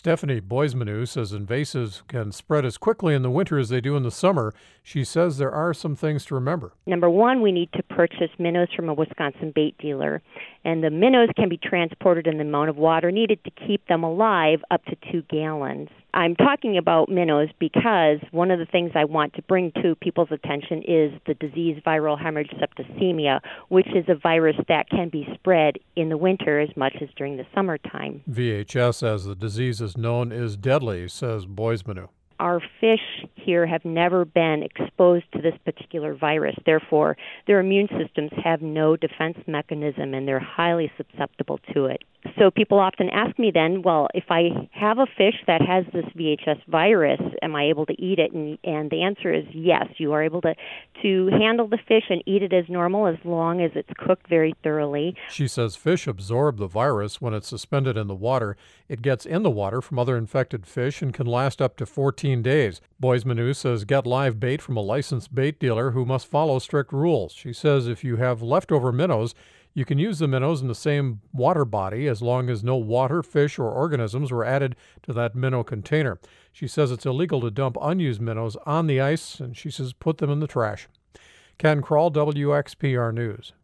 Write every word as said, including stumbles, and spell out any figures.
Stephanie Boismanu says invasives can spread as quickly in the winter as they do in the summer. She says there are some things to remember. Number one, we need to purchase minnows from a Wisconsin bait dealer. And the minnows can be transported in the amount of water needed to keep them alive up to two gallons. I'm talking about minnows because one of the things I want to bring to people's attention is the disease viral hemorrhage septicemia, which is a virus that can be spread in the winter as much as during the summertime. V H S, as the disease is known, is deadly, says Boismanu. Our fish here have never been exposed to this particular virus. Therefore, their immune systems have no defense mechanism, and they're highly susceptible to it. So people often ask me then, well, if I have a fish that has this V H S virus, am I able to eat it? And, and the answer is yes. You are able to, to handle the fish and eat it as normal as long as it's cooked very thoroughly. She says fish absorb the virus when it's suspended in the water. It gets in the water from other infected fish and can last up to fourteen days. Boismanu says get live bait from a licensed bait dealer who must follow strict rules. She says if you have leftover minnows, you can use the minnows in the same water body as long as no water, fish, or organisms were added to that minnow container. She says it's illegal to dump unused minnows on the ice, and she says put them in the trash. Ken Kroll, W X P R News.